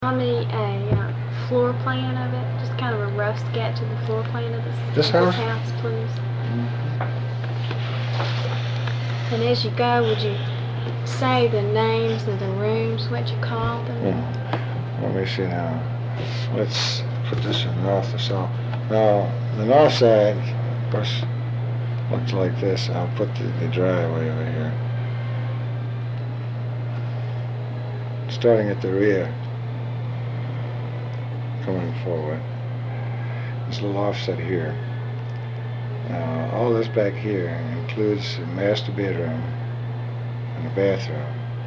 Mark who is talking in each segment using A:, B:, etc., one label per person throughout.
A: Me a floor plan of it, just kind of a rough sketch of the floor plan of
B: This house?
A: please. And as you go, would you say the names of the rooms, what you call them?
B: Let me see now. Let's put this in north or south. Now, the north side, of course, looks like this. I'll put the driveway over here. Starting at the rear, coming forward. There's a little offset here. Now, all this back here includes a master bedroom and a bathroom.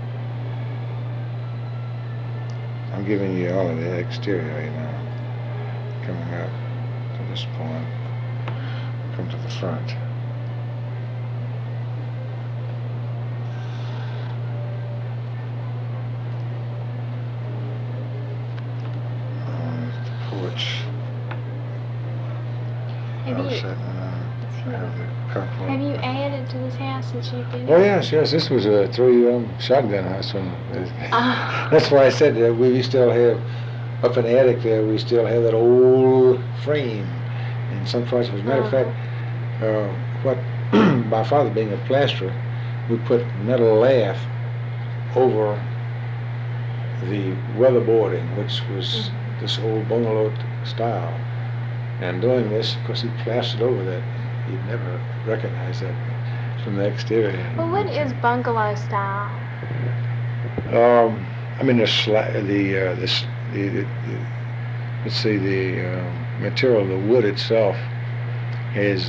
B: I'm giving you all of the exterior right now. Coming up to this point, come to the front. The porch.
A: Have you added to this house since you've been
B: Oh,
A: here?
B: yes. This was a three-room shotgun house. That's why I said that we still have, up in the attic there, we still have that old frame in some parts. As a matter of fact, what my father being a plasterer, we put metal lath over the weatherboarding, which was this old bungalow style. And doing this, of course, he plastered over that. You'd never recognize that from the exterior.
A: Well, what is bungalow style?
B: I mean, let's see, the material, the wood itself, has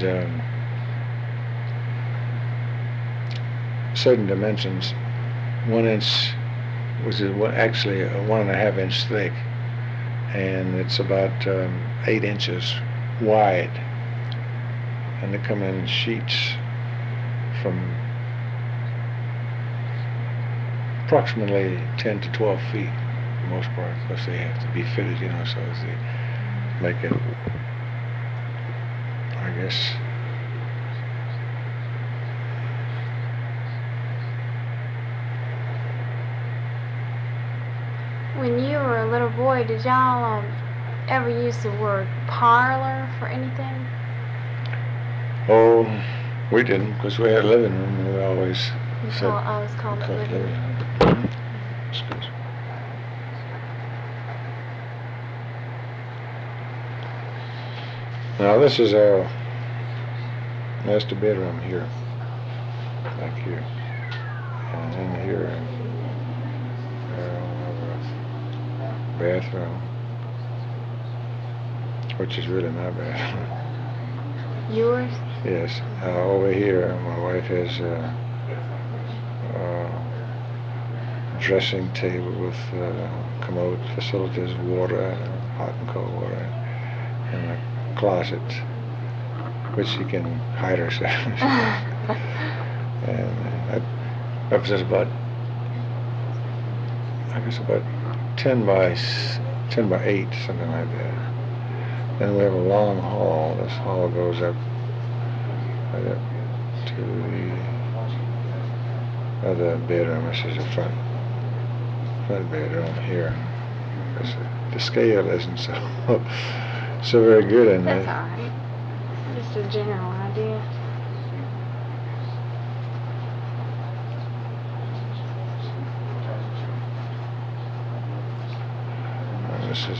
B: certain dimensions. 1 inch, which is actually a 1.5 inch thick, and it's about 8 inches wide. And they come in sheets from approximately 10 to 12 feet for the most part, because they have to be fitted, so as they make it, I guess.
A: When you were a little boy, did y'all ever use the word parlor for anything?
B: Oh, we didn't, because we had a living room, and we always
A: called it living room.
B: Excuse me. Now this is our master bedroom here, back here, and in here, bathroom, which is really my bathroom.
A: Yours?
B: Yes. Over here, my wife has a dressing table with commode facilities, water, hot and cold water, and a closet, which she can hide herself. And that represents about, I guess, about 10 by 8, something like that. Then we have a long hall. This hall goes up to the other bedroom. This is the front bedroom here. The scale isn't so very good in
A: That's
B: there.
A: all right. Just a general idea.
B: This is